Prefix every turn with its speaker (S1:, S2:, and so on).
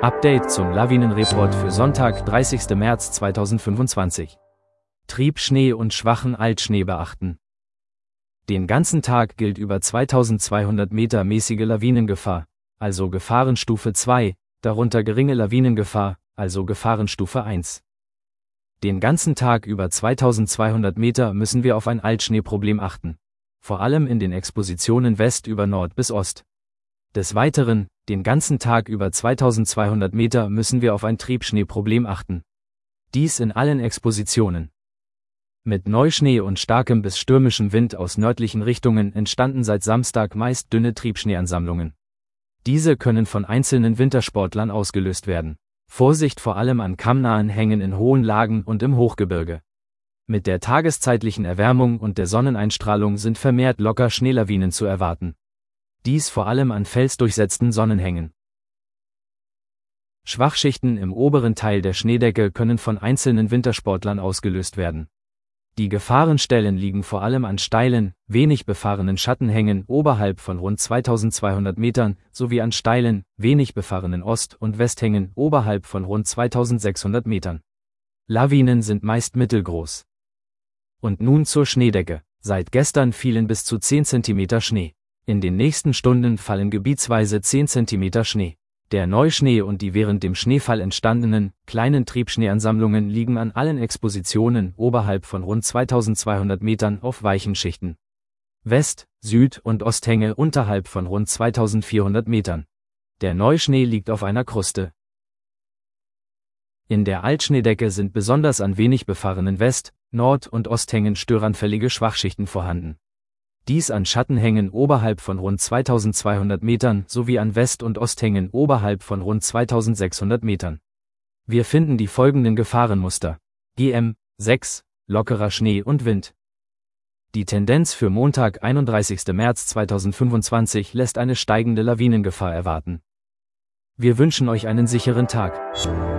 S1: Update zum Lawinenreport für Sonntag, 30. März 2025. Triebschnee und schwachen Altschnee beachten. Den ganzen Tag gilt über 2200 Meter mäßige Lawinengefahr, also Gefahrenstufe 2, darunter geringe Lawinengefahr, also Gefahrenstufe 1. Den ganzen Tag über 2200 Meter müssen wir auf ein Altschneeproblem achten, vor allem in den Expositionen West über Nord bis Ost. Des Weiteren, den ganzen Tag über 2200 Meter müssen wir auf ein Triebschneeproblem achten. Dies in allen Expositionen. Mit Neuschnee und starkem bis stürmischem Wind aus nördlichen Richtungen entstanden seit Samstag meist dünne Triebschneeansammlungen. Diese können von einzelnen Wintersportlern ausgelöst werden. Vorsicht vor allem an kammnahen Hängen in hohen Lagen und im Hochgebirge. Mit der tageszeitlichen Erwärmung und der Sonneneinstrahlung sind vermehrt locker Schneelawinen zu erwarten. Dies vor allem an felsdurchsetzten Sonnenhängen. Schwachschichten im oberen Teil der Schneedecke können von einzelnen Wintersportlern ausgelöst werden. Die Gefahrenstellen liegen vor allem an steilen, wenig befahrenen Schattenhängen oberhalb von rund 2200 Metern sowie an steilen, wenig befahrenen Ost- und Westhängen oberhalb von rund 2600 Metern. Lawinen sind meist mittelgroß. Und nun zur Schneedecke. Seit gestern fielen bis zu 10 cm Schnee. In den nächsten Stunden fallen gebietsweise 10 cm Schnee. Der Neuschnee und die während dem Schneefall entstandenen, kleinen Triebschneeansammlungen liegen an allen Expositionen oberhalb von rund 2200 Metern auf weichen Schichten. West-, Süd- und Osthänge unterhalb von rund 2400 Metern. Der Neuschnee liegt auf einer Kruste. In der Altschneedecke sind besonders an wenig befahrenen West-, Nord- und Osthängen störanfällige Schwachschichten vorhanden. Dies an Schattenhängen oberhalb von rund 2200 Metern sowie an West- und Osthängen oberhalb von rund 2600 Metern. Wir finden die folgenden Gefahrenmuster. GM 6, lockerer Schnee und Wind. Die Tendenz für Montag, 31. März 2025 lässt eine steigende Lawinengefahr erwarten. Wir wünschen euch einen sicheren Tag.